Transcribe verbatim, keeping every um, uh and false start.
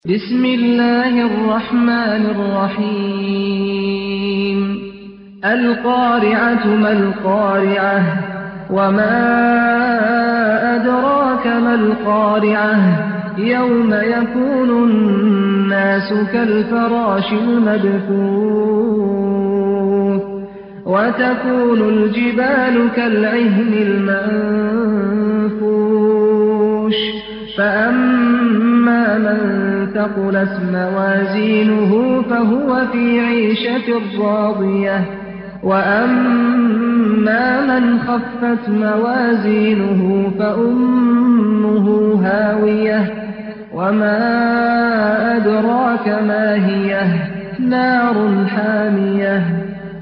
بسم الله الرحمن الرحيم القارعة ما القارعة وما أدراك ما القارعة يوم يكون الناس كالفراش المبثوث وتكون الجبال كالعهن المنفوش فأما من ثقلت موازينه فهو في عيشة راضية وأما من خفت موازينه فأمه هاوية وما أدراك ما هي نار حامية